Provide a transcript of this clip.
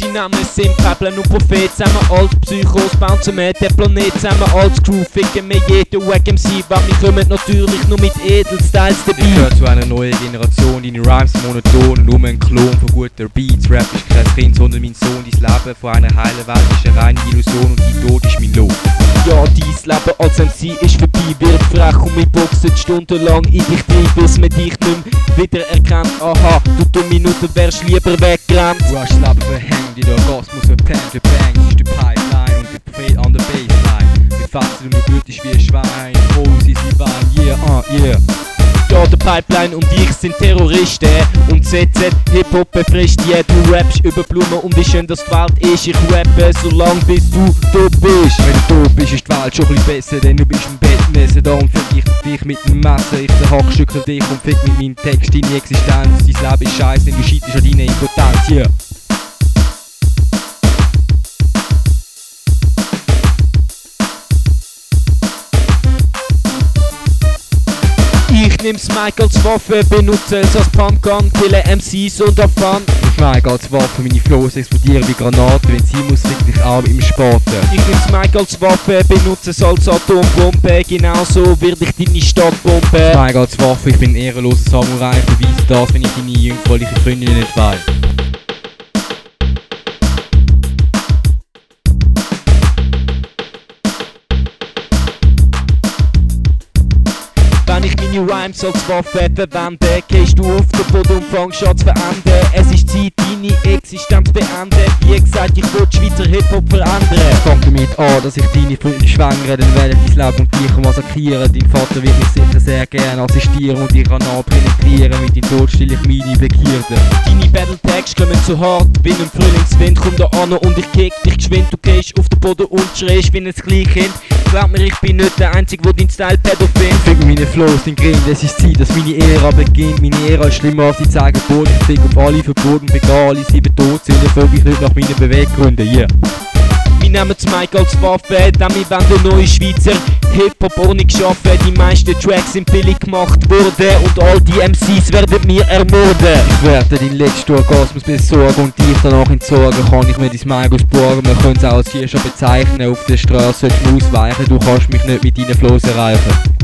Mein Name sind Pablen und Prophet, zusammen als Psychos, bouncen wir den Planet zusammen als Crew, ficken wir jeden Wack MC, weil wir kommen natürlich nur mit Edelstyles dabei. Ich gehöre zu einer neuen Generation, deine Rhymes monoton, nur ein Klon von guter Beats. Rap ist kein Kind, sondern mein Sohn, dein Leben von einer heilen Welt ist eine reine Illusion und dein Tod ist mein Lohn. Ja, dein Leben als MC ist vorbei, wird frech und wir boxen stundenlang in dich rein, bis man dich nicht mehr wieder erkennt. Aha, du dumme Nutte wärst lieber weggerannt. Du hast das Leben verhängt, in der Orgasmus verpennt, der Bang, das ist die Pipeline und der Prophet an der Baseline. Wir fassen und du blutest wie ein Schwein, oh, sie Wein, yeah, yeah. Ja, der Pipeline und ich sind Terroristen und ZZ Hip-Hop befrischt. Yeah, du rappst über Blumen und wie schön das die Welt ist. Ich rappe so lang bis du tot bist. Wenn du tot bist, ist die Welt schon ein bisschen besser, denn du bist im Bettmesser da und vergleicht dich mit dem Messer. Ich zerhackstückel dich und fick mit meinem Text deine Existenz. Dein Leben ist scheiße, denn du scheiterst an deiner Impotenz, yeah. Ich nimm's Mic als Waffe, benutze es als Pumpgun, kille MCs und auf Fun. Ich Mic als Waffe, meine Flows explodieren wie Granaten, wenn sie muss, fick dich an mit dem Spaten. Ich nimm's Mic als Waffe, benutze es als Atombombe, genauso wird ich deine Stadt bomben. Ich Mic als Waffe, ich bin ein ehrenloser Samurai, ich beweise das, wenn ich deine jungfräuliche Freundin nicht weiss. Wenn ich meine Rhymes als Waffe verwende, gehst du auf den Boden und fängst an zu verenden. Es ist Zeit, deine Existenz beenden. Wie gesagt, ich will Schweizer Hip-Hop verändern. Fang damit an, dass ich deine Freundin schwängere, dann werde ich dein Leben und dich massakrieren. Dein Vater wird mich sicher sehr gerne assistieren und ich anal penetrieren. Mit deinem Tod still ich meine Begierde. Deine Battle-Tags kommen zu hart, wie ein Frühlingswind. Komm da an und ich kick dich geschwind. Du gehst auf den Boden und schreist wie ein Kleinkind. Glaub mir, ich bin nicht der Einzige, der dein Style pedophil findet. Fick mit meinen Flows, den Grind, es ist Zeit, dass meine Ära beginnt. Meine Ära ist schlimmer als die zeigen Boden. Ich fick auf alle verboten, begehe alle 7 Todsünden, folge ich nicht nach meinen Beweggründen, yeah. Wir nehmen das Mic als Waffe, denn wir wollen den neuen Schweizer Hip-Hop ohne geschaffen. Die meisten Tracks sind billig gemacht worden und all die MCs werden mir ermorden. Ich werde deinen letzten Orgasmus besorgen und dich danach entsorgen. Kann ich mir dein Mic ausborgen, wir können es auch als Vierscher bezeichnen. Auf der Straße sollst du ausweichen, du kannst mich nicht mit deinen Flows erreichen.